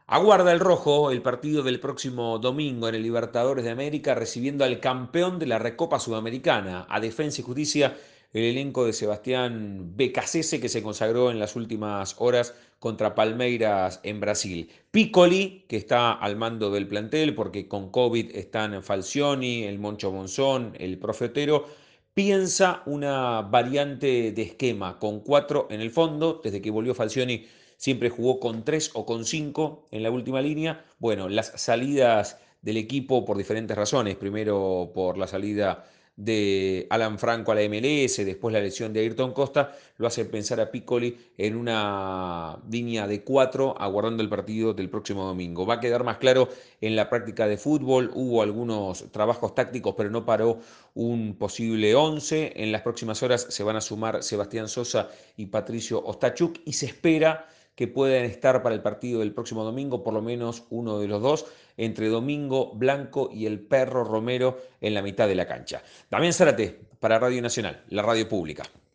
Aguarda el rojo el partido del próximo domingo en el Libertadores de América, recibiendo al campeón de la Recopa Sudamericana, a Defensa y Justicia, el elenco de Sebastián Becasese, que se consagró en las últimas horas contra Palmeiras en Brasil. Piccoli, que está al mando del plantel, porque con COVID están Falcioni, el Moncho Monzón, el Profe Otero, piensa una variante de esquema con cuatro en el fondo. Desde que volvió Falcioni siempre jugó con 3 o con 5 en la última línea. Bueno, las salidas del equipo por diferentes razones. Primero por la salida de Alan Franco a la MLS, después la lesión de Ayrton Costa, lo hace pensar a Piccoli en una línea de 4 aguardando el partido del próximo domingo. Va a quedar más claro en la práctica de fútbol, hubo algunos trabajos tácticos, pero no paró un posible 11. En las próximas horas se van a sumar Sebastián Sosa y Patricio Ostachuk y se espera que puedan estar para el partido del próximo domingo, por lo menos uno de los dos, entre Domingo Blanco y el Perro Romero en la mitad de la cancha. Damián Zárate para Radio Nacional, la radio pública.